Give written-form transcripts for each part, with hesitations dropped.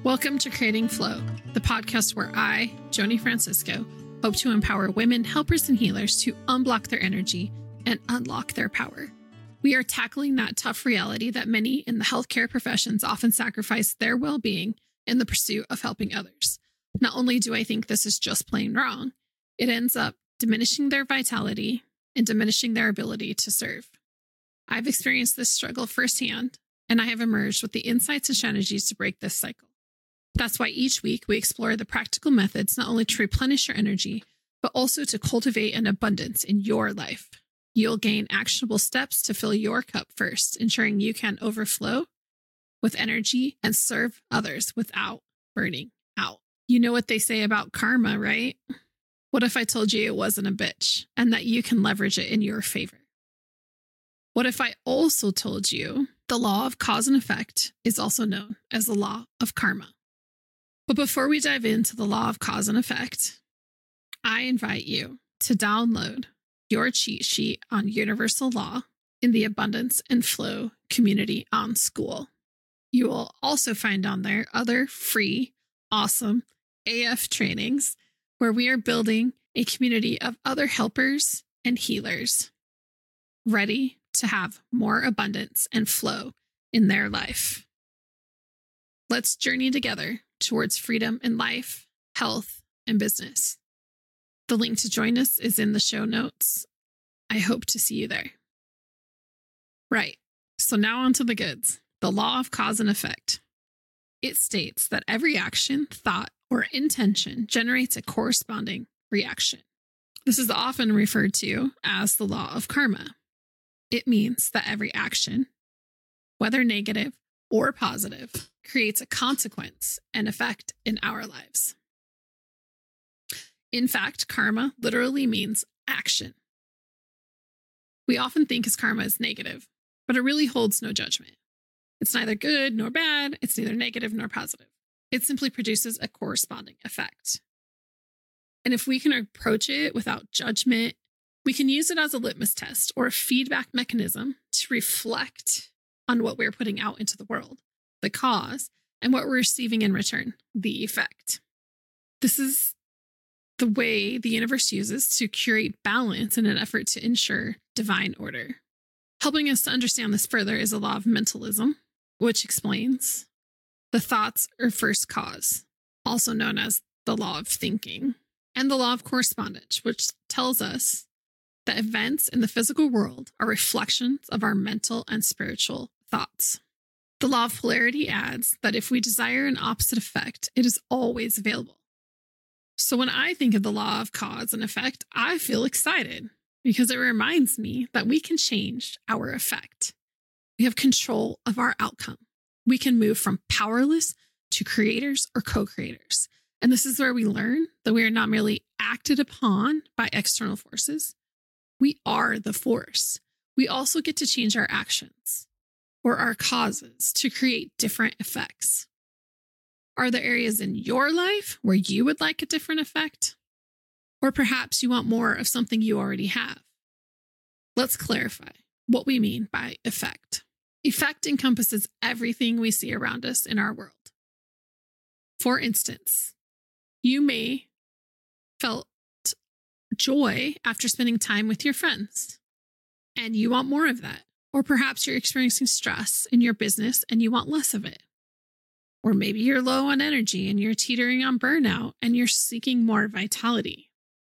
Welcome to Creating Flow, the podcast where I, Joni Francisco, hope to empower women, helpers, and healers to unblock their energy and unlock their power. We are tackling that tough reality that many in the healthcare professions often sacrifice their well-being in the pursuit of helping others. Not only do I think this is just plain wrong, it ends up diminishing their vitality and diminishing their ability to serve. I've experienced this struggle firsthand, and I have emerged with the insights and strategies to break this cycle. That's why each week we explore the practical methods not only to replenish your energy, but also to cultivate an abundance in your life. You'll gain actionable steps to fill your cup first, ensuring you can overflow with energy and serve others without burning out. You know what they say about karma, right? What if I told you it wasn't a bitch and that you can leverage it in your favor? What if I also told you the law of cause and effect is also known as the law of karma? But before we dive into the law of cause and effect, I invite you to download your cheat sheet on universal law in the Abundance and Flow community on School. You will also find on there other free, awesome AF trainings where we are building a community of other helpers and healers ready to have more abundance and flow in their life. Let's journey together towards freedom in life, health, and business. The link to join us is in the show notes. I hope to see you there. Right, so now on to the goods. The law of cause and effect. It states that every action, thought, or intention generates a corresponding reaction. This is often referred to as the law of karma. It means that every action, whether negative or positive, creates a consequence and effect in our lives. In fact, karma literally means action. We often think of karma as negative, but it really holds no judgment. It's neither good nor bad. It's neither negative nor positive. It simply produces a corresponding effect. And if we can approach it without judgment, we can use it as a litmus test or a feedback mechanism to reflect on what we're putting out into the world, the cause, and what we're receiving in return, the effect. This is the way the universe uses to curate balance in an effort to ensure divine order. Helping us to understand this further is the law of mentalism, which explains the thoughts are first cause, also known as the law of thinking, and the law of correspondence, which tells us that events in the physical world are reflections of our mental and spiritual thoughts. The law of polarity adds that if we desire an opposite effect, it is always available. So when I think of the law of cause and effect, I feel excited because it reminds me that we can change our effect. We have control of our outcome. We can move from powerless to creators or co-creators. And this is where we learn that we are not merely acted upon by external forces. We are the force. We also get to change our actions or our causes to create different effects. Are there areas in your life where you would like a different effect? Or perhaps you want more of something you already have? Let's clarify what we mean by effect. Effect encompasses everything we see around us in our world. For instance, you may felt joy after spending time with your friends, and you want more of that. Or perhaps you're experiencing stress in your business and you want less of it. Or maybe you're low on energy and you're teetering on burnout and you're seeking more vitality.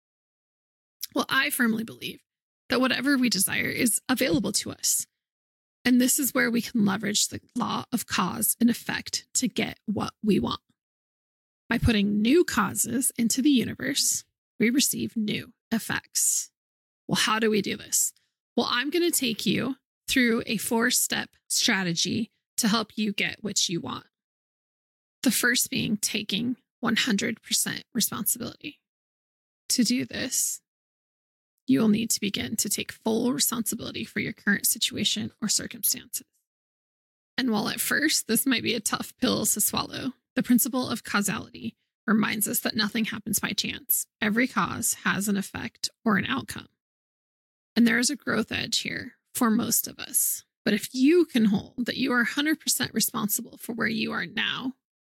Well, I firmly believe that whatever we desire is available to us. And this is where we can leverage the law of cause and effect to get what we want. By putting new causes into the universe, we receive new effects. Well, how do we do this? Well, I'm going to take you through a 4-step strategy to help you get what you want. The first being taking 100% responsibility. To do this, you will need to begin to take full responsibility for your current situation or circumstances. And while at first this might be a tough pill to swallow, the principle of causality reminds us that nothing happens by chance. Every cause has an effect or an outcome. And there is a growth edge here for most of us. But if you can hold that you are 100% responsible for where you are now,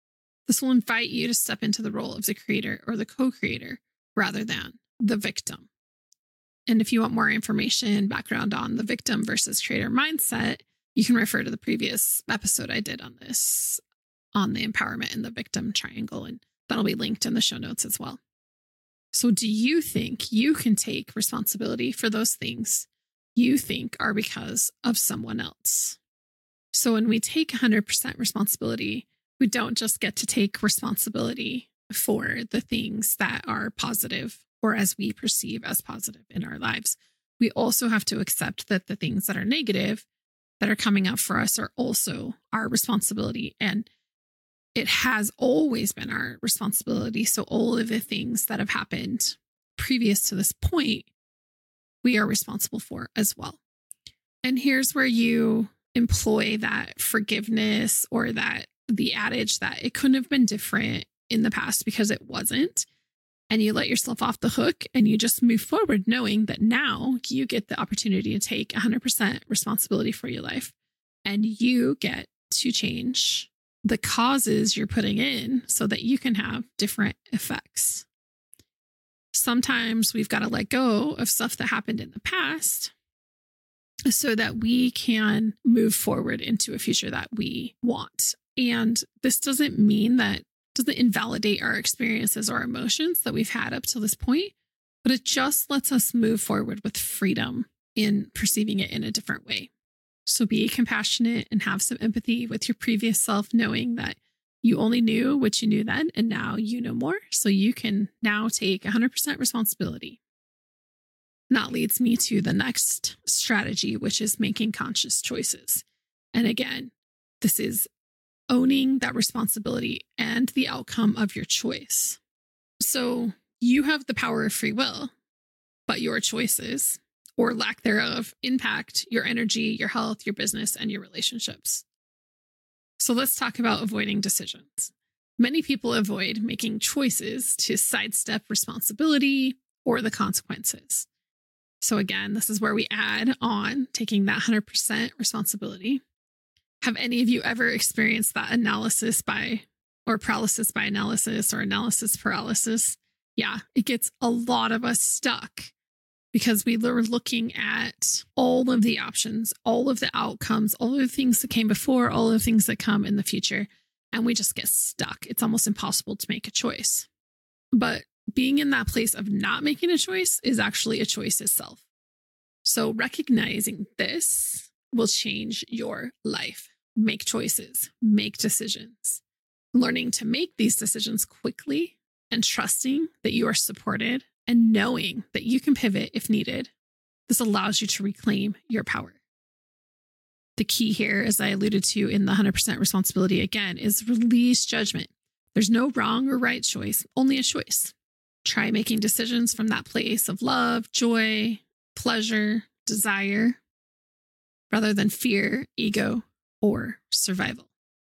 This will invite you to step into the role of the creator or the co-creator rather than the victim. And if you want more information, background on the victim versus creator mindset, you can refer to the previous episode I did on this, on the empowerment and the victim triangle, and that'll be linked in the show notes as well. So do you think you can take responsibility for those things you think are because of someone else? So when we take 100% responsibility, we don't just get to take responsibility for the things that are positive or as we perceive as positive in our lives. We also have to accept that the things that are negative that are coming up for us are also our responsibility. And it has always been our responsibility. So all of the things that have happened previous to this point, we are responsible for as well. And here's where you employ that forgiveness, or that the adage that it couldn't have been different in the past because it wasn't. And you let yourself off the hook and you just move forward knowing that now you get the opportunity to take 100% responsibility for your life, and you get to change the causes you're putting in so that you can have different effects. Sometimes we've got to let go of stuff that happened in the past so that we can move forward into a future that we want. And this doesn't invalidate our experiences or emotions that we've had up to this point, but it just lets us move forward with freedom in perceiving it in a different way. So be compassionate and have some empathy with your previous self, knowing that you only knew what you knew then, and now you know more. So you can now take 100% responsibility. And that leads me to the next strategy, which is making conscious choices. And again, this is owning that responsibility and the outcome of your choice. So you have the power of free will, but your choices or lack thereof impact your energy, your health, your business, and your relationships. So let's talk about avoiding decisions. Many people avoid making choices to sidestep responsibility or the consequences. So again, this is where we add on taking that 100% responsibility. Have any of you ever experienced that paralysis by analysis or analysis paralysis? Yeah, it gets a lot of us stuck because we were looking at all of the options, all of the outcomes, all of the things that came before, all of the things that come in the future, and we just get stuck. It's almost impossible to make a choice. But being in that place of not making a choice is actually a choice itself. So recognizing this will change your life. Make choices, make decisions. Learning to make these decisions quickly and trusting that you are supported and knowing that you can pivot if needed. This allows you to reclaim your power. The key here, as I alluded to in the 100% responsibility again, is release judgment. There's no wrong or right choice, only a choice. Try making decisions from that place of love, joy, pleasure, desire, rather than fear, ego, or survival.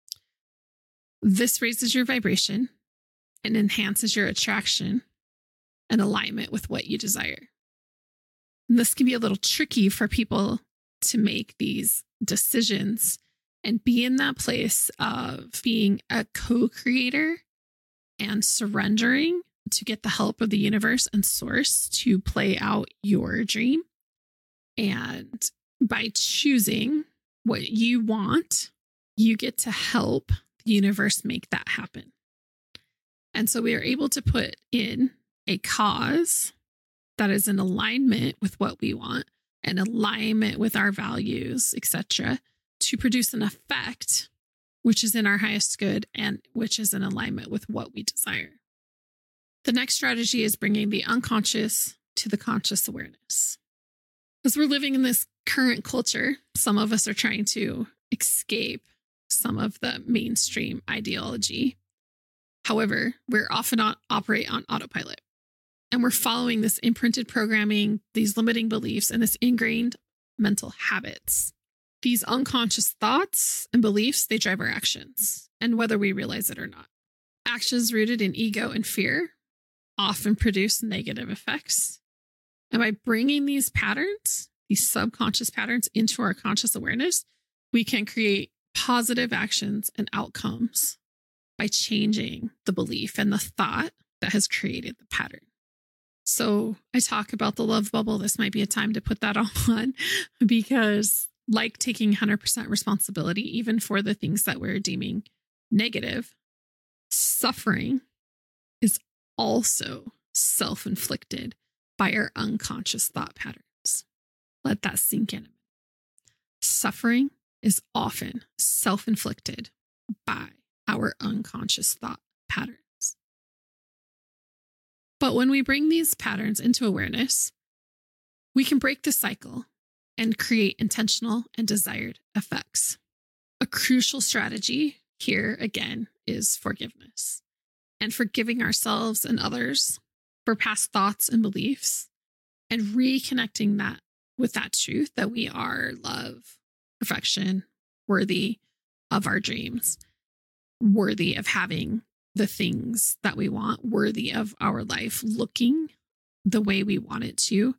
This raises your vibration and enhances your attraction and alignment with what you desire. And this can be a little tricky for people to make these decisions and be in that place of being a co-creator and surrendering to get the help of the universe and source to play out your dream. And by choosing what you want, you get to help the universe make that happen. And so we are able to put in a cause that is in alignment with what we want and alignment with our values, etc., to produce an effect which is in our highest good and which is in alignment with what we desire. The next strategy is bringing the unconscious to the conscious awareness. As we're living in this current culture, some of us are trying to escape some of the mainstream ideology. However, we're often operate on autopilot, and we're following this imprinted programming, these limiting beliefs, and this ingrained mental habits. These unconscious thoughts and beliefs, they drive our actions, and whether we realize it or not. Actions rooted in ego and fear often produce negative effects. And by bringing these patterns, these subconscious patterns into our conscious awareness, we can create positive actions and outcomes by changing the belief and the thought that has created the pattern. So I talk about the love bubble. This might be a time to put that on because, like taking 100% responsibility, even for the things that we're deeming negative, suffering is also self-inflicted by our unconscious thought patterns. Let that sink in. Suffering is often self-inflicted by our unconscious thought patterns. But when we bring these patterns into awareness, we can break the cycle and create intentional and desired effects. A crucial strategy here, again, is forgiveness and forgiving ourselves and others for past thoughts and beliefs and reconnecting that with that truth that we are love, perfection, worthy of our dreams, worthy of having the things that we want, worthy of our life looking the way we want it to,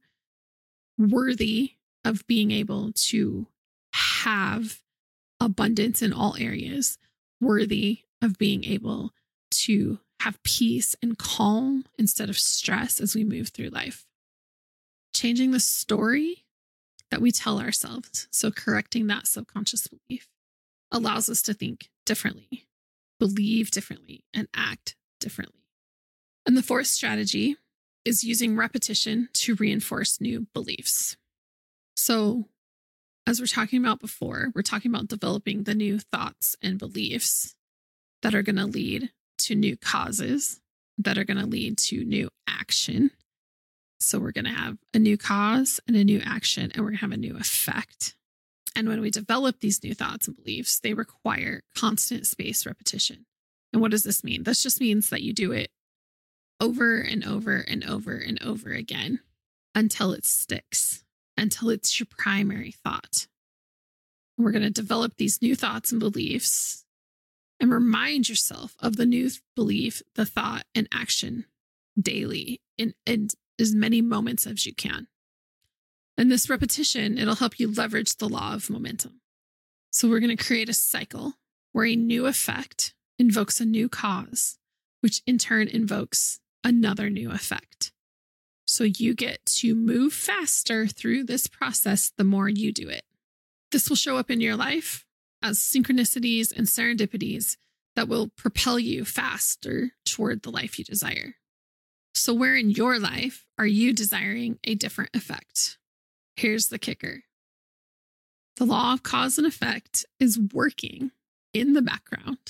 worthy of being able to have abundance in all areas, worthy of being able to have peace and calm instead of stress as we move through life. Changing the story that we tell ourselves, so correcting that subconscious belief, allows us to think differently, believe differently, and act differently. And the fourth strategy is using repetition to reinforce new beliefs. So, as we're talking about before, we're talking about developing the new thoughts and beliefs that are going to lead to new causes, that are going to lead to new action. So we're going to have a new cause and a new action, and we're going to have a new effect. And when we develop these new thoughts and beliefs, they require constant spaced repetition. And what does this mean? This just means that you do it over and over and over and over again until it sticks, until it's your primary thought. And we're going to develop these new thoughts and beliefs and remind yourself of the new belief, the thought, and action daily in as many moments as you can. And this repetition, it'll help you leverage the law of momentum. So we're going to create a cycle where a new effect invokes a new cause, which in turn invokes another new effect. So you get to move faster through this process the more you do it. This will show up in your life as synchronicities and serendipities that will propel you faster toward the life you desire. So where in your life are you desiring a different effect? Here's the kicker. The law of cause and effect is working in the background,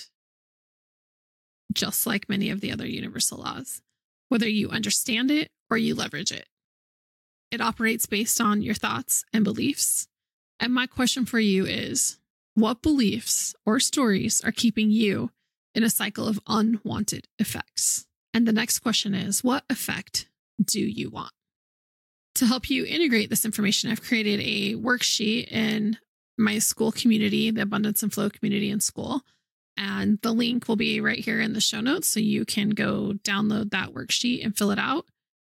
just like many of the other universal laws, whether you understand it or you leverage it. It operates based on your thoughts and beliefs. And my question for you is, what beliefs or stories are keeping you in a cycle of unwanted effects? And the next question is, what effect do you want? To help you integrate this information, I've created a worksheet in my school community, the Abundance and Flow community in school. And the link will be right here in the show notes. So you can go download that worksheet and fill it out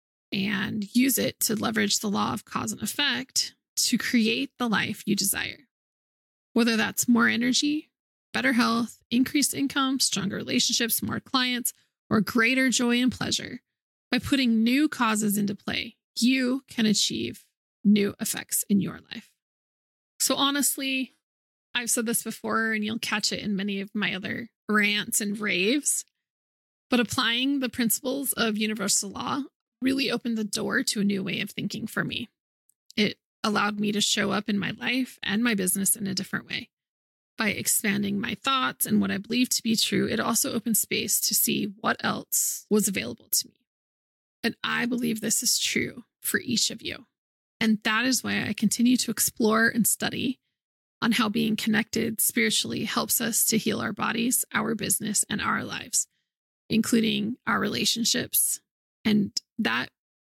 and use it to leverage the law of cause and effect to create the life you desire. Whether that's more energy, better health, increased income, stronger relationships, more clients, or greater joy and pleasure, by putting new causes into play, you can achieve new effects in your life. So honestly, I've said this before, and you'll catch it in many of my other rants and raves, but applying the principles of universal law really opened the door to a new way of thinking for me. It allowed me to show up in my life and my business in a different way. By expanding my thoughts and what I believe to be true, it also opened space to see what else was available to me. And I believe this is true for each of you. And that is why I continue to explore and study on how being connected spiritually helps us to heal our bodies, our business, and our lives, including our relationships. And that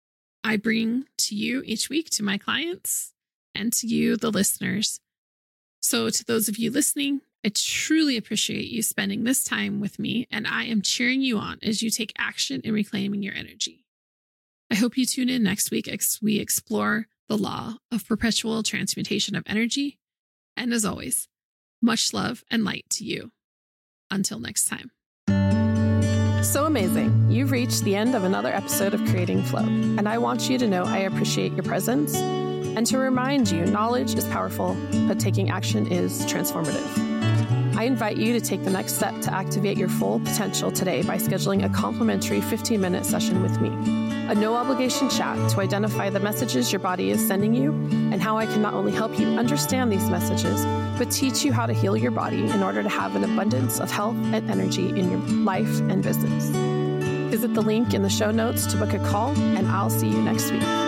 I bring to you each week, to my clients and to you, the listeners. So to those of you listening, I truly appreciate you spending this time with me, and I am cheering you on as you take action in reclaiming your energy. I hope you tune in next week as we explore the law of perpetual transmutation of energy. And as always, much love and light to you. Until next time. So amazing. You've reached the end of another episode of Creating Flow, and I want you to know I appreciate your presence and to remind you knowledge is powerful, but taking action is transformative. I invite you to take the next step to activate your full potential today by scheduling a complimentary 15-minute session with me. A no-obligation chat to identify the messages your body is sending you and how I can not only help you understand these messages, but teach you how to heal your body in order to have an abundance of health and energy in your life and business. Visit the link in the show notes to book a call, and I'll see you next week.